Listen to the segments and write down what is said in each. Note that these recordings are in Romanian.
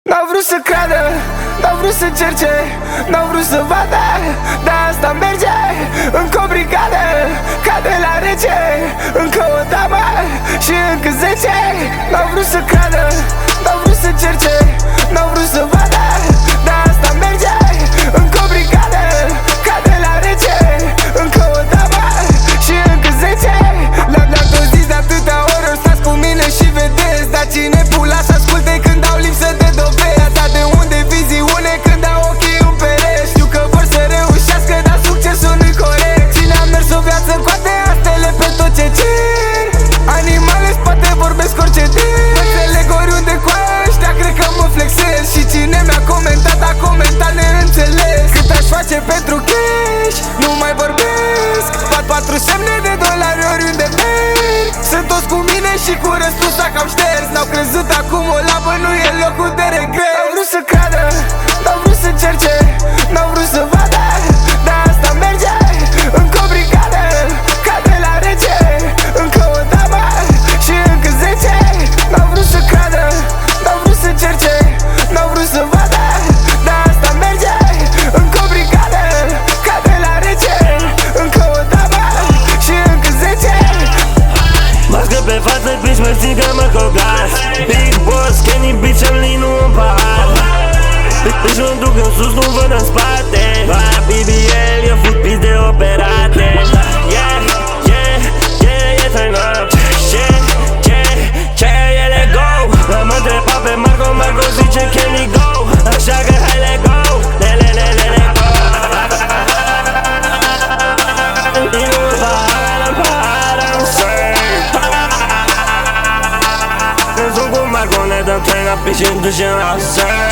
N-au vrut să creadă, n-au vrut să cerce, n-au vrut să vadă, dar asta merge. Încă o brigadă, cade la rece, încă o damă și încă 10. N-au vrut să creadă, n-au vrut să cerce, n-au vrut să vadă, dar asta merge. Încă o brigadă, cade la rece, încă o damă și încă 10. Le-am tot zis de atâtea ori, ori stați cu mine și vedeți, dar cine pula să asculte când au lipsă de dovezi? Dar de unde viziune când au ochii în perechi? Știu că vor să reușească, dar succesul nu-i corect. Cine a mers o viață cu astele pe tot ce cer? Animale spate vorbesc orice des. Mă înțeleg oriunde cu ăștia, cred că mă flexez. Și cine mi-a comentat, a comentat neînțeles. Cât aș face pentru cash, nu mai vorbesc. 4 semne de dolari oriunde merg. Sunt toți cu mine și cu răspuns dacă au șters. N-au crezut acum o labă, nu e locul de regret. N-au vrut să creadă, n-au vrut să cerce, n-au vrut să vadă, dar asta merge. Încă o brigadă, cade la rece, încă o damă și încă 10. N-au vrut să creadă, n-au vrut să cerce, n-au vrut să vadă, dar asta merge. Încă o brigadă, cade la rece, încă o damă și încă 10. Mască pe față, bitch, mă țin că mă cogas. Big boss, Kenny, bitch, am linu în pahar. Bitch, mă duc în sus, nu văd în spate. La BBL, eu fut pis de operate. Yeah, yeah, yeah, yeah, turn up. Yeah, yeah, yeah, yeah, let go. L-am întrebat pe Marco zice Kenny go. Așa că hai, let go. Let go. Linu în pahar, în pahar, în surf. Când sunt cu Marco, ne dăm turn up, bitch, și ducem la surf.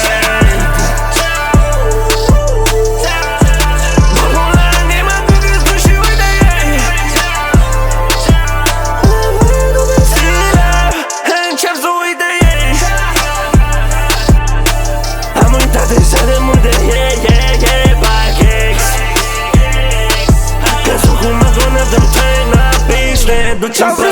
Deja de multe, yeah, yeah, yeah, pancakes. Când sunt cu Marco, ne dăm turn up, bitch, ne ducem